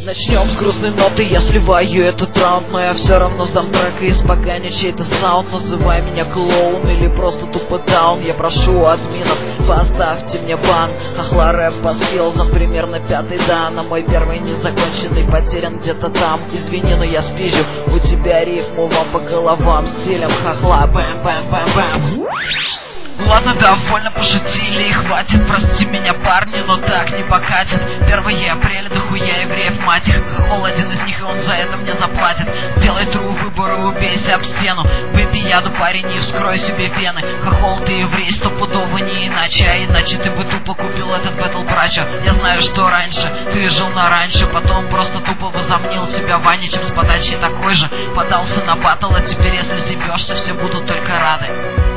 Начнем с грустной ноты, я сливаю этот раунд, но я все равно сдам трек и испоганю чей-то саунд. Называй меня клоун или просто тупо даун. Я прошу админов, поставьте мне бан. Хохла рэп по скиллзам, примерно 5-й дан. А мой первый незаконченный потерян где-то там. Извини, но я спизжу у тебя рифму вам по головам стилем хохла. Бэм-бэм-бэм-бэм. Ладно, довольно пошутили и хватит. Прости меня, парни, но так не покатит. 1 апреля, дохуя евреев, мать их. Хохол один из них, и он за это мне заплатит. Сделай true выбор и убейся об стену. Выпей яду, парень, и вскрой себе вены. Хохол, ты еврей, стопудово не иначе. А иначе ты бы тупо купил этот бэтл брача. Я знаю, что раньше ты жил на раньше, потом просто тупо возомнил себя Ваничем с подачей такой же. Подался на баттл, а теперь если зебешься, все будут только рады.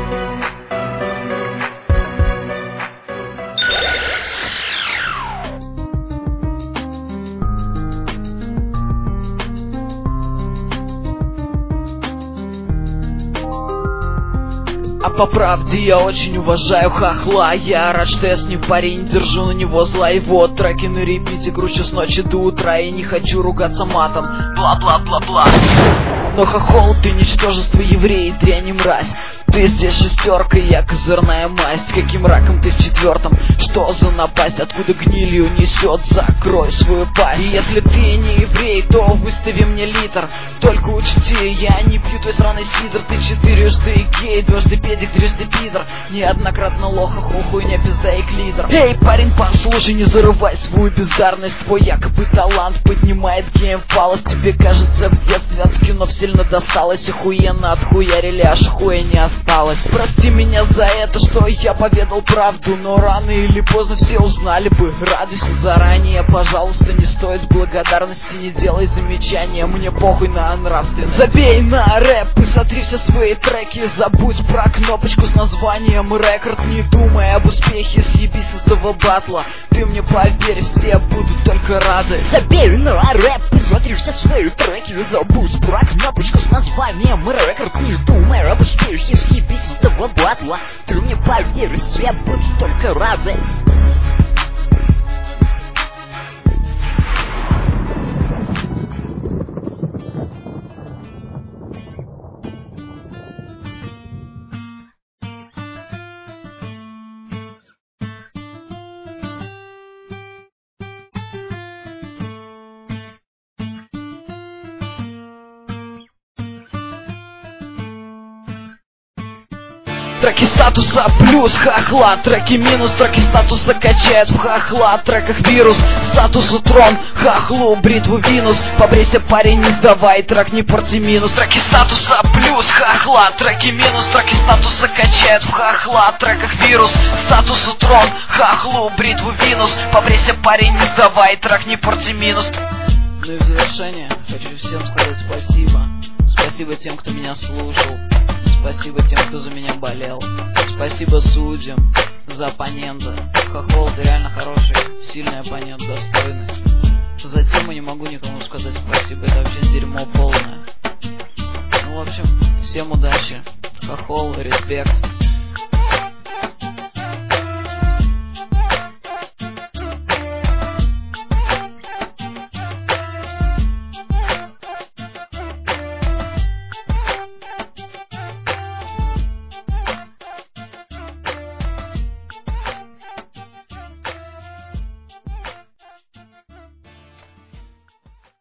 А по правде я очень уважаю хохла. Я рад, что я с ним парень, держу на него зла. Его треки на репите кручу с ночи до утра. И не хочу ругаться матом, бла-бла-бла-бла. Но хохол, ты ничтожество, еврей, дрянь и мразь. Ты здесь шестерка, я козырная масть. Каким раком ты в 4-м? Что за напасть? Откуда гнилью несет? Закрой свою пасть. И если ты не еврей, то выстави мне литр. Только учти, я не пью твой сраный сидр. Ты 4-жды гей, 2-жды педик, 3-жды пидор. Неоднократно лоха, хуйня, пизда и клитор. Эй, парень, послушай, не зарывай свою бездарность. Твой якобы талант поднимает гейм фалос. Тебе кажется, в детстве от скинов сильно досталось. Охуенно отхуярили, аж хуя не осталось. Прости меня за это, что я поведал правду, но рано или поздно все узнали бы. Радуйся заранее, пожалуйста, не стоит благодарности, не делай замечания, мне похуй на нравственность. Забей на рэп и сотри все свои треки. Забудь про кнопочку с названием рекорд. Не думай об успехе, съебись этого батла. Ты мне поверь, все будут только рады. Забей на рэп и сотри все свои треки. Забудь про кнопочку с названием рекорд. Не думай об успехе, съебись этого батла. Ты мне поверь, все будут только рады. Треки статуса плюс хохла, треки минус, треки статуса качает в хохла. Треках вирус, статусу трон, хохлу бритву винус. Побрейся, парень, не сдавай, трек не порти минус. Треки статуса плюс хохла, треки минус, треки статуса качает в хохла. Треках вирус, статусу трон, хохлу бритву винус. Побрейся, парень, не сдавай, трек не порти минус. Ну и в завершение хочу всем сказать спасибо. Спасибо тем, кто меня слушал. Спасибо тем, кто за меня болел. Спасибо судьям за оппонента. Хохол, ты реально хороший, сильный оппонент, достойный. За тему не могу никому сказать спасибо, это вообще дерьмо полное. Ну, в общем, всем удачи. Хохол, респект.